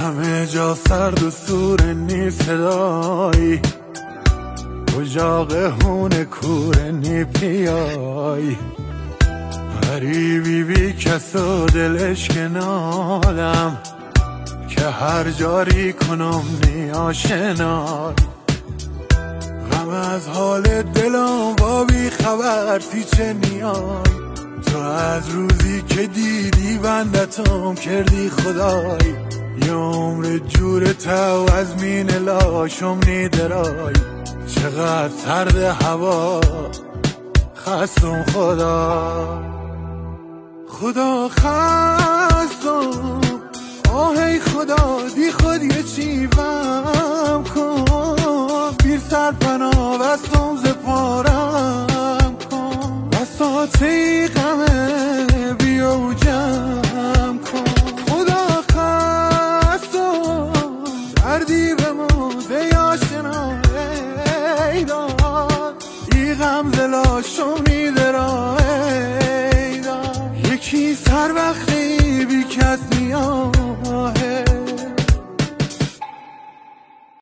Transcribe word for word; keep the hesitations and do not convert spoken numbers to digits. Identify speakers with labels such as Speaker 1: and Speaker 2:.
Speaker 1: همه جا سرد و سور نی صدایی اجاق هون کور نی پیای غریبی بی کس و دلش کنالم که هر جاری کنم نی آشنای غم از حال دلم با بی خبر پیچه نیای تو از روزی که دیدی بندتم کردی خدای یه عمر جور تو از مین لاشم نیدرای چقدر سرد هوا خستم خدا خدا خستم آهی خدا دی خود یه چیوم کن بیر سرپنا بستم ز پارم کن بساطی غمه بیا و جمع کن خدا خستم دردی به موده یا شنا ایدان ای غم دلاشم نیدرا ایدان یکی سر وقتی بی کس نیام